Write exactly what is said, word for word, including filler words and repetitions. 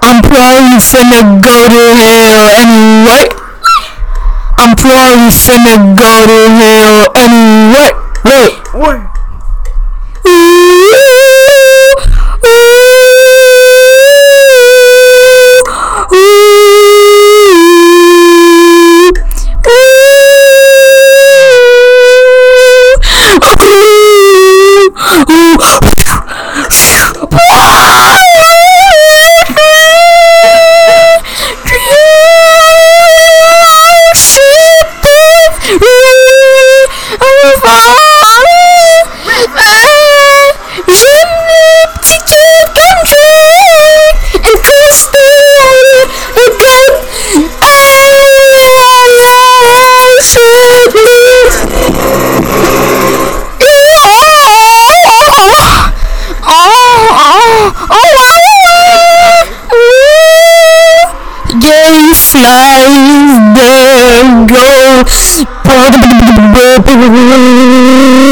I'm probably finna go to hell anyway. I'm probably finna go to hell anyway. Wait, wait. Flies the ghost.